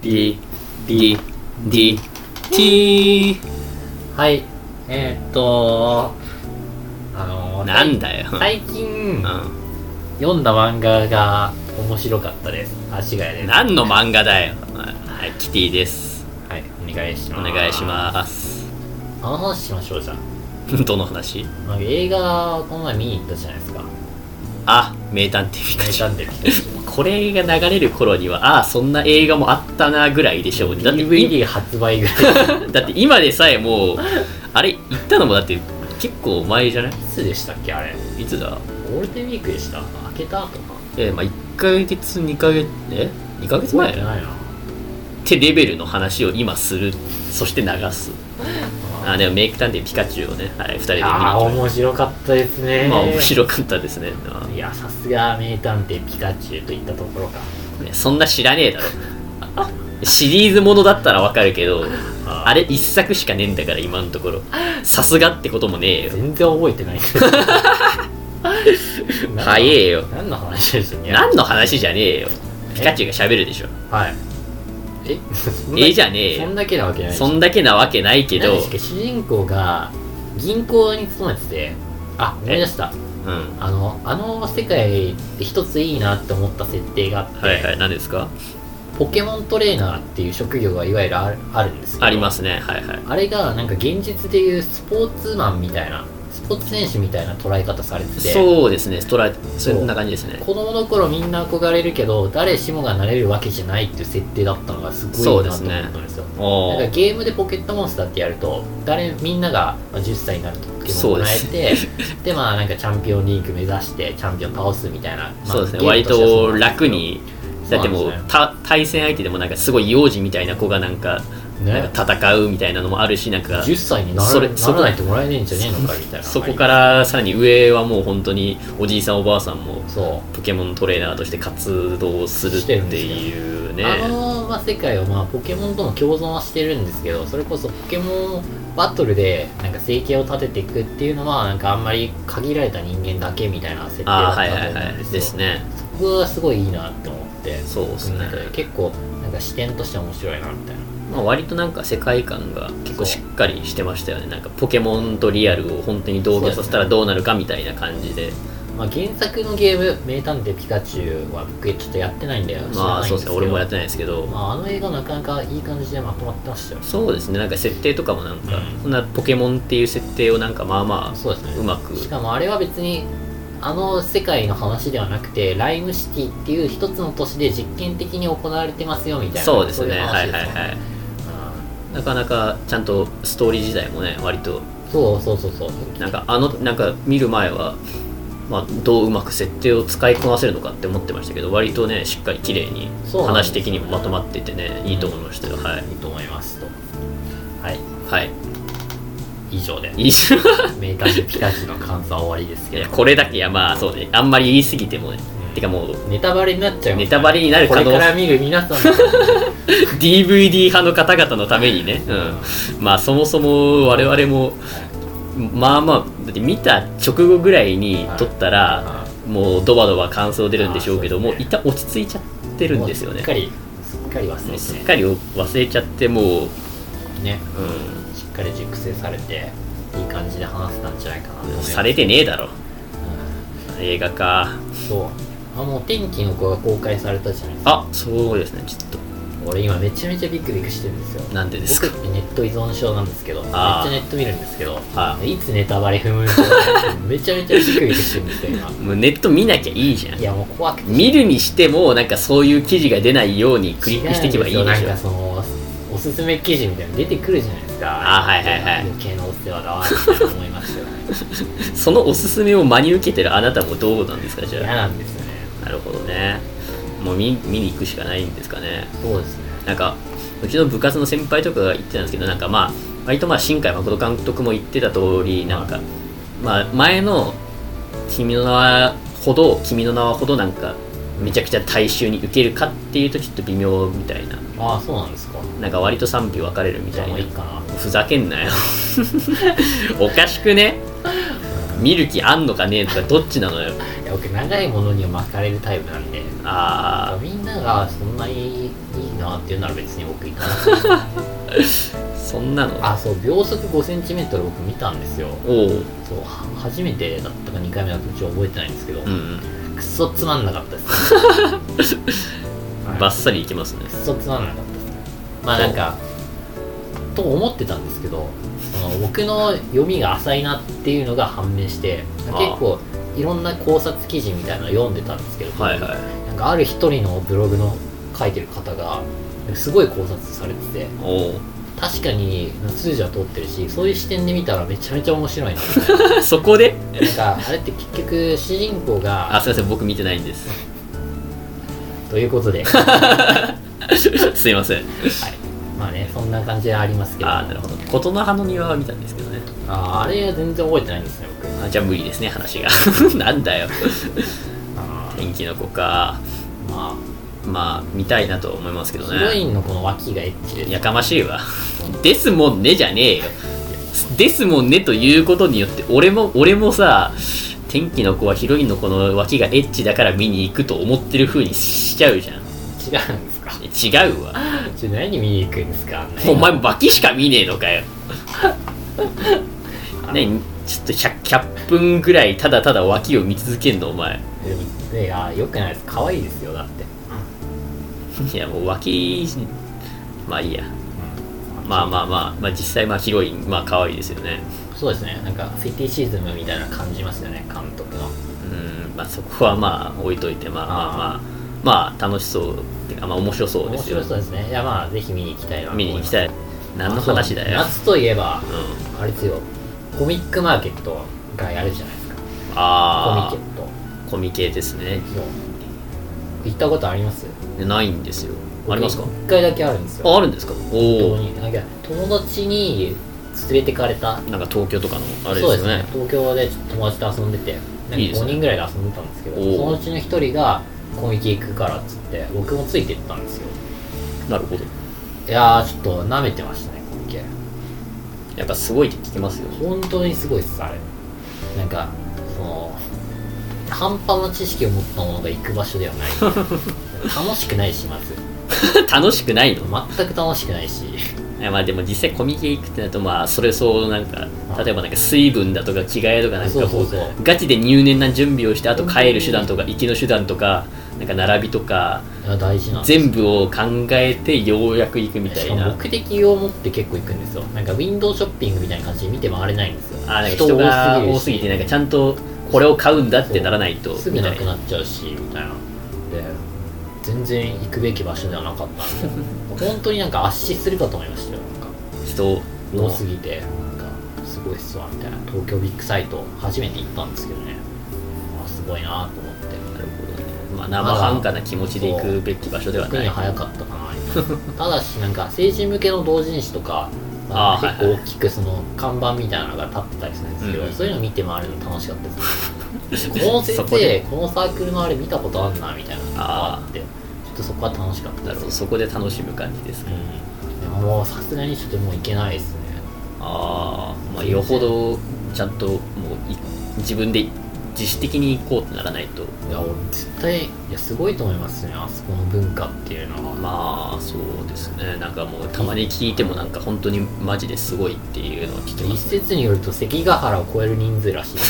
D D D T はい。 なんだよ。 最近、 う読んだ漫画が面白かったです。足ヶ谷です。 何の漫画だよ。はい、キティです。 はい、お願いしおます。 願いします。 あの話しましょう、じゃどの話？ あ。映画、この前見に行ったじゃないですか。 あ、名探偵ピカチュウ。 名探偵ピカチュウ。 これが流れる頃には、そんな映画もあったなぐらいでしょうね。だって DVD 発売ぐらい。 だって今でさえもう、あれ、行ったのもだって結構前じゃない？ いつでしたっけ、あれ。 いつだ？ ゴールデンウィークでした。開けたとか。 まあ1ヶ月、2ヶ月、2ヶ月前じゃないな。 ってレベルの話を今する。そして流す。でもメイク探偵ピカチュウをね、はい、2人で見に行きました。 面白かったですね。 まあ面白かったですね。 いや、さすが名探偵ピカチュウといったところか。 そんな知らねえだろ。シリーズものだったらわかるけど、あれ一作しかねえんだから今のところ。さすがってこともねえよ。 全然覚えてない。 早えよ。 何の話ですよね。 何の話じゃねえよ。ピカチュウが喋るでしょ。 はい。 じゃねえよ。 そんだけなわけない。 そんだけなわけないけど。 主人公が銀行に勤めてて、思い出した。あの世界で一ついいなって思った設定があって、 はいはい、何ですか？ ポケモントレーナーっていう職業がいわゆるあるんですけど、 ありますね。はいはい。 あれがなんか現実でいうスポーツマンみたいな、スポーツ選手みたいな捉え方されてて、 そうですね、そんな感じですね。 子供の頃みんな憧れるけど誰しもがなれるわけじゃないっていう設定だったのがすごいなと思ったんですよ。なんかゲームでポケットモンスターってやるとみんなが10歳になるとポケモンをもらえて、でなんかチャンピオンリーグ目指してチャンピオン倒すみたいな、 そうですね、割と楽に。だってもう対戦相手でもなんかすごい幼児みたいな子がなんか戦うみたいなのもあるし、なんか 10歳にならないともらえねえんじゃねえのかみたいな。 そこからさらに上はもう本当におじいさんおばあさんもポケモントレーナーとして活動するっていうね。 世界はポケモンとも共存はしてるんですけど、それこそポケモンバトルでなんか生計を立てていくっていうのはなんかあんまり限られた人間だけみたいな設定だったと思うんですよ。 ですね。 そこがすごいいいなって思って、 そうですね。 結構なんか視点として面白いなみたいな。 割となんか世界観が結構しっかりしてましたよね。なんかポケモンとリアルを本当に同居させたらどうなるかみたいな感じで。 原作のゲーム「名探偵ピカチュウ」は僕ちょっとやってないんでそうですね、俺もやってないですけど、 あの映画なかなかいい感じでまとまってましたよ。 そうですね、なんか設定とかもなんか、そんなポケモンっていう設定をなんかそうですね、 うまく。 しかもあれは別にあの世界の話ではなくてライムシティっていう一つの都市で実験的に行われてますよみたいな。 そうですね、はいはいはい。なかなかちゃんとストーリー自体もね、割とそうなんかなんか見る前はどううまく設定を使いこなせるのかって思ってましたけど、割とねしっかり綺麗に話的にもまとまっててね、いいと思いましたよ。はい、 いいと思いますと。はいはい、 以上で名探偵ピカチュウの感想は終わりですけど、 これだけそうね、あんまり言い過ぎてもね、てかもうネタバレになっちゃう、 ネタバレになる可能性、これから見る皆さん DVD 派の方々のためにね、そもそも我々もだって見た直後ぐらいに撮ったらもうドバドバ感想出るんでしょうけど、もう一旦落ち着いちゃってるんですよね。 すっかり忘れちゃって、もうね、しっかり熟成されていい感じで話せたんじゃないかなと。 されてねえだろ、映画か。 そうもう天気の子が公開されたじゃないですか。 そうですね、ちょっと俺今めちゃめちゃビクビクしてるんですよ。 なんでですか？ 僕ってネット依存症なんですけど、めっちゃネット見るんですけど、いつネタバレ踏むんめちゃめちゃビクビクしてるんですよ今。 もうネット見なきゃいいじゃん。 いやもう怖くて見るにしてもなんかそういう記事が出ないようにクリックしていけばいいでしょ。 なんかそのおすすめ記事みたいなの出てくるじゃないですか。 はい余計なお世話だわって思いますよね。 そのおすすめを真に受けてるあなたもどうなんですか？じゃあ嫌なんですよね。 なるほどね。もう見に行くしかないんですかね。 そうですね。 なんかうちの部活の先輩とかが言ってたんですけど、なんか割と新海誠監督も言ってた通り、なんか前の君の名はほどなんかめちゃくちゃ大衆に受けるかっていうとちょっと微妙みたいな。 そうなんですか。 なんか割と賛否分かれるみたいな。 もういいかな。 ふざけんなよ。おかしくね。見る気あんのかねえとかどっちなのよ。 いや僕長いものには巻かれるタイプなんで、みんながそんなにいいなっていうなら別に僕行かなくてそんなのそう秒速 5cm 僕見たんですよ。 おお。 そう初めてだったか2回目だったかちょっと覚えてないんですけど、くっそつまんなかったですバッサリいきますね。 くっそつまんなかったですね。まあなんかと思ってたんですけど、その僕の読みが浅いなっていうのが判明して、結構いろんな考察記事みたいなの読んでたんですけど、 はいはい、 なんかある一人のブログの書いてる方がすごい考察されてて、確かに通じは通ってるし、そういう視点で見たらめちゃめちゃ面白いなみたいなそこでなんかあれって結局主人公がすいません僕見てないんですということですいません。はい、 まあねそんな感じはありますけど。 なるほど。琴の葉の庭は見たんですけどね。 あれは全然覚えてないんですね僕。 じゃあ無理ですね話がなんだよ天気の子か。まあ見たいなと思いますけどね。 ヒロインのこの脇がエッチです。 やかましいわですもんねじゃねえよ。ですもんねということによって俺もさ、天気の子はヒロインのこの脇がエッチだから見に行くと思ってる風にしちゃうじゃん。 違うんですか。 違うわ。 何見に行くんですか。 お前脇しか見ねえのかよね、ちょっと 100分ぐらいただただ脇を見続けんのお前。 いやよくないです。可愛いですよだって。 いやもう脇まあいいや、まあ実際まあヒロインまあ可愛いですよね。 そうですね。なんかフェティシズムみたいな感じますよね監督の。 まあそこはまあ置いといて、まあ楽しそうっていうかまあ面白そうですよ。 面白そうですね。いやまあぜひ見に行きたいな。 見に行きたい。何の話だよ。 夏といえば、あれですよ、コミックマーケットがやるじゃないですか。コミケット。 コミケですね。 行ったことあります？ ないんですよ。ありますか ？1回だけあるんですよ。 あるんですか。 本当になんか友達に連れてかれた。 なんか東京とかのあれですよね。 そうですね。東京で友達と遊んでて、なんか5人ぐらいで遊んでたんですけど、そのうちの1人がコミケ行くからっつって僕もついてったんですよ。 なるほど。 いやーちょっと舐めてましたねコミケ。 やっぱすごいって聞きますよ。 本当にすごいっすあれ。なんかその半端な知識を持ったものが行く場所ではない楽しくないしまず楽しくないの？ 全く楽しくないし。 いやまあでも実際コミケ行くってなるとまあそれそうなんか例えばなんか水分だとか着替えとかなんかこうガチで入念な準備をしてあと帰る手段とか行きの手段とかなんか並びとか大事なん全部を考えてようやく行くみたいな。 目的を持って結構行くんですよ。なんかウィンドウショッピングみたいな感じで見て回れないんですよ。 なんか人が多すぎてなんかちゃんとこれを買うんだってならないとすぐなくなっちゃうしみたいなで全然行くべき場所ではなかったんで本当になんか圧死するかと思いましたよ。なんか人多すぎてなんかすごいっすわみたいな。東京ビッグサイト初めて行ったんですけどね、すごいなと思って。 なるほどね。まあ生半可な気持ちで行くべき場所ではない。 早かったかなただしなんか成人向けの同人誌とか結構大きくその看板みたいなのが立ってたりするんですけど、そういうの見て回るの楽しかったですねこの先生このサークルのあれ見たことあんなみたいなのがあってちょっとそこは楽しかったです。 そこで楽しむ感じですね。 でももうさすがにちょっともう行けないですね。 まあよほどちゃんともう自分で自主的に行こうってならないと。 いや俺絶対すごいと思いますねあそこの文化っていうのは。 まあそうですね。なんかもうたまに聞いてもなんか本当にマジですごいっていうのを聞きます、 一説によると関ヶ原を超える人数らしい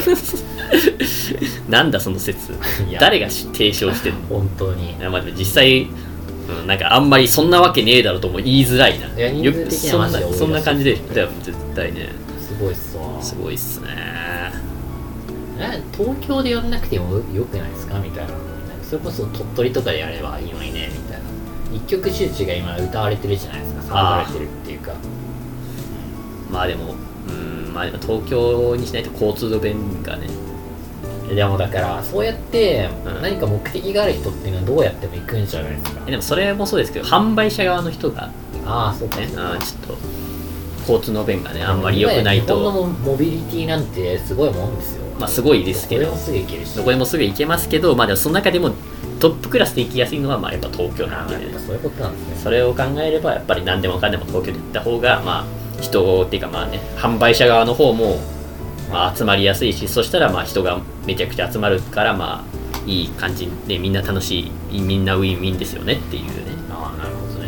なんだその説誰が提唱してんの本当に。 まあでも実際なんかあんまりそんなわけねえだろとも言いづらいな。 いや人数的にはマジでそんな感じで絶対ね。 すごいっすわ。 すごいっすね。 東京でやんなくてもよくないですかみたいな。それこそ鳥取とかでやればいいのにねみたいな。一曲集中が今歌われてるじゃないですか。騒がれてるっていうか。 まあでも東京にしないと交通の便がね。 でもだからそうやって何か目的がある人っていうのはどうやっても行くんじゃないですか。 でもそれもそうですけど販売者側の人がそうかねちょっと交通の便がねあんまり良くないと。 日本のモビリティなんてすごいもんですよ。 まあすごいですけどどこでもすぐ行けるしどこでもすぐ行けますけど、まあでもその中でもトップクラスで行きやすいのはまあやっぱ東京なんで、 そういうことなんですね。 それを考えればやっぱり何でもかんでも東京で行った方がまあ人っていうかまあね販売者側の方もまあ集まりやすいし、そしたらまあ人がめちゃくちゃ集まるからまあいい感じでみんな楽しいみんなウィンウィンですよねっていうね。 なるほど。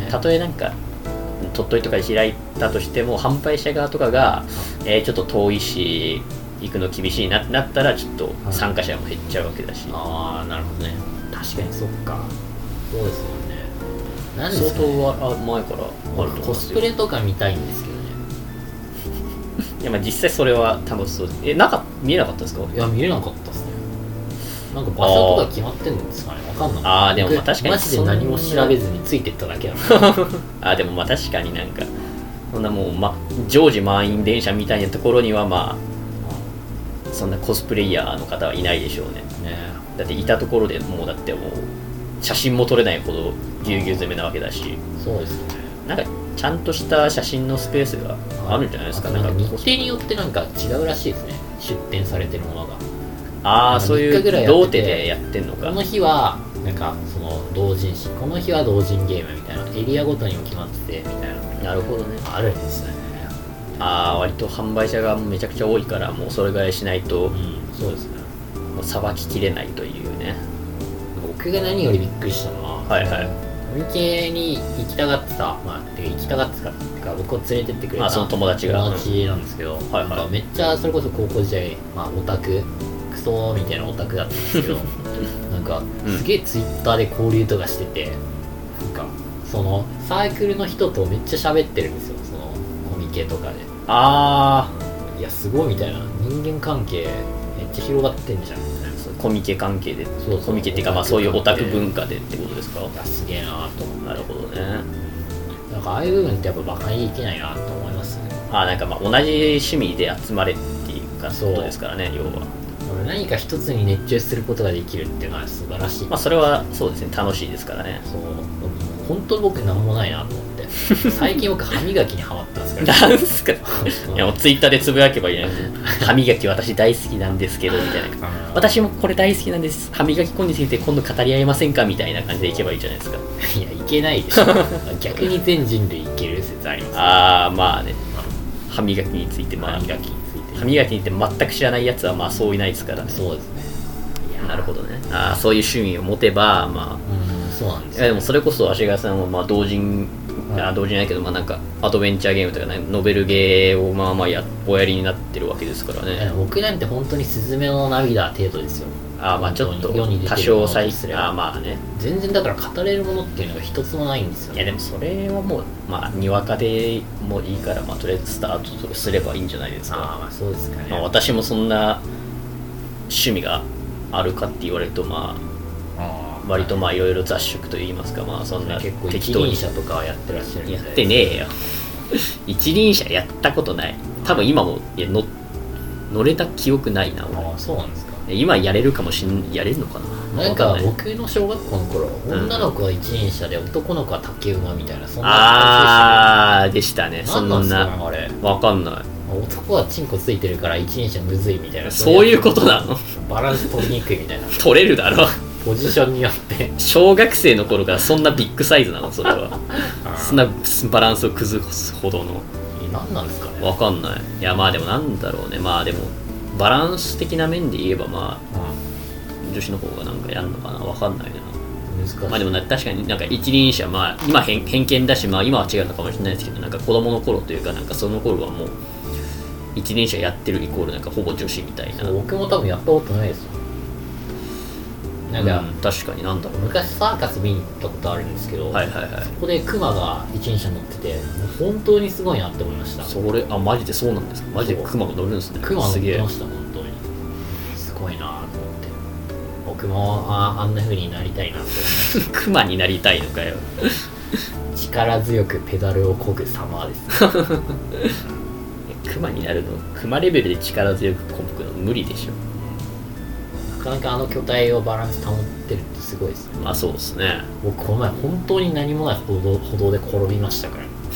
たとえなんか鳥取とかで開いたとしても販売者側とかが、ちょっと遠いし行くの厳しいなってなったらちょっと参加者も減っちゃうわけだし、 ああなるほどね。確かにそっか。そうですもんね。なんですかね、 相当は前からあると思いますよ。 コスプレとか見たいんですけどね。 いやまあ実際それは楽しそう。見えなかったですか？ いや見えなかったですね。なんか場所とか決まってんですかね。わかんない。 ああでもまあ確かにマジで何も調べずについてっただけだな。 あでもまあ確かになんかそんなもう、常時満員電車みたいなところにはまあそんなコスプレイヤーの方はいないでしょうね。だっていたところでもうだってもう写真も撮れないほどぎゅうぎゅう詰めなわけだし、 そうですね。 なんかちゃんとした写真のスペースがあるんじゃないですか。 なんか日程によってなんか違うらしいですね。出展されてるものが。 ああそういう同手でやってんのか。 この日はなんかその同人誌、この日は同人ゲームみたいなエリアごとにも決まっててみたいな。 なるほどね。 あるんですね。 ああ割と販売者がめちゃくちゃ多いからもうそれぐらいしないと、 そうですね。 もうさばききれないというね。 僕が何よりびっくりしたのは、 はいはい、 コミケに行きたがってた、行きたがってたっていうか僕を連れてってくれたその友達なんですけど、 はいはい、 なんかめっちゃそれこそ高校時代、オタククソみたいなオタクだったんですけどなんかすげえツイッターで交流とかしてて、なんかそのサークルの人とめっちゃ喋ってるんですよ、そのコミケとかで。いやすごいみたいな、人間関係めっちゃ広がってんじゃんみたいな。 コミケ関係で、 そうコミケっていうかそういうオタク文化でってことですか？ いやすげえなと思って。 なるほどね。 なんかああいう部分ってやっぱバカにいけないなと思いますね。 なんか同じ趣味で集まれっていうかことですからね、要は。 何か一つに熱中することができるっていうのは素晴らしい。 それはそうですね、楽しいですからね。 そう本当に僕なんもないなと思って最近僕歯磨きにハマったんですからなんすかいやもうツイッターでつぶやけばいいね歯磨き私大好きなんですけどみたいな私もこれ大好きなんです、歯磨き粉について今度語り合いませんかみたいな感じでいけばいいじゃないですか。 いやいけないでしょ逆に全人類いける説あります、ね、 まあね、歯磨きについて歯磨きについて全く知らないやつはそういないですからね。 そうですね。 なるほどね。そういう趣味を持てばそうなんですよ。でもそれこそ足利さんは同人同人ないけどなんかアドベンチャーゲームとか、ね、ノベルゲーをおやりになってるわけですからね。 僕なんて本当にスズメの涙程度ですよ。 ちょっと多少再すればね、 全然だから語れるものっていうのが一つもないんですよ、ね。 いやでもそれはもうにわかでもいいからとりあえずスタートすればいいんじゃないですか。 そうですかね。 私もそんな趣味があるかって言われると割といろいろ雑食と言いますか、そんな結構一輪車とかやってらっしゃるみたい。 やってねえよ一輪車やったことない。多分今も乗れた記憶ないな。 そうなんですか。 今やれるかもやれるのかな。 なんか僕の小学校の頃、女の子は一輪車で男の子は竹馬みたいな、そんな感じでしたね。 そんなあれわかんない。 男はチンコついてるから一輪車むずいみたいな、 そういうことなの。 バランス取りにくいみたいな。 取れるだろポジションによって小学生の頃からそんなビッグサイズなのそれはそんなバランスを崩すほどの。 何なんですかね。 わかんない。いやでもなんだろうね。でもバランス的な面で言えば女子の方がなんかやるのかな。わかんないな。 難しい。 でも確かになんか一輪車今偏見だし今は違うのかもしれないですけど、なんか子供の頃というかなんかその頃はもう一輪車やってるイコールなんかほぼ女子みたいな。 僕も多分やったことないですよ。なんか、 確かになんだろう。 昔サーカス見に行ったことあるんですけど、 そこでクマが一輪車乗ってて本当にすごいなって思いました。 それマジでそうなんですか。マジでクマが乗るんですね。 クマ乗ってました本当に。すごいなと思って。僕もあんな風になりたいなと思いました。 クマになりたいのかよ力強くペダルを漕ぐ様です、ね、 クマになるの、クマレベルで力強く漕ぐの無理でしょ。 なかなかあの巨体をバランス保ってるってすごいですね。 そうですね。 僕この前本当に何もない歩道で転びました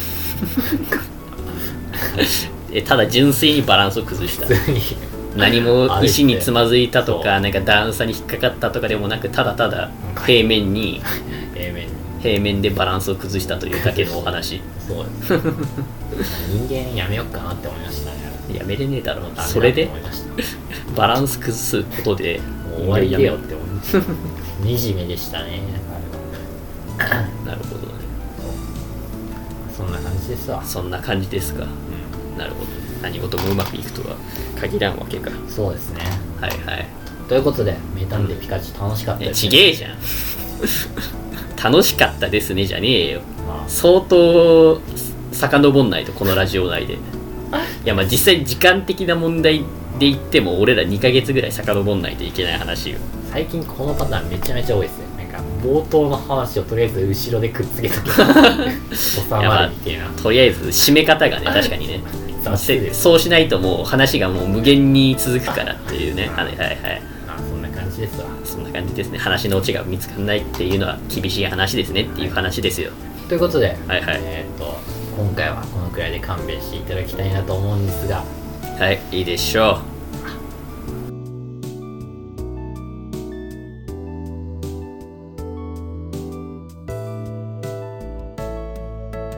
からただ純粋にバランスを崩した。何も石につまずいたとかなんか段差に引っかかったとかでもなく、ただただ平面でバランスを崩したというだけのお話。 そうです人間やめようかなって思いましたね。 やめれねえだろ。それでバランス崩すことで終わりだよって思いました惨めでしたねなるほどね。 そんな感じですわ。 そんな感じですか。なるほど。何事もうまくいくとは限らんわけか。 そうですね。 はいはい。 ということで名探偵ピカチュウ楽しかったです、 ちげえじゃん楽しかったですねじゃねえよ。相当遡んないとこのラジオ内で。いやまあ実際時間的な問題で言っても俺ら2ヶ月ぐらい遡んないといけない話よ。 最近このパターンめちゃめちゃ多いですね。なんか冒頭の話をとりあえず後ろでくっつけとき収まるみたいな。 とりあえず締め方がね確かにねそうしないともう話がもう無限に続くからっていうね。はいはいはい。 そんな感じですわ。 そんな感じですね。話のオチが見つからないっていうのは厳しい話ですねっていう話ですよ。 ということで、 はいはい、 今回はこのくらいで勘弁していただきたいなと思うんですが、 はい、いいでしょう。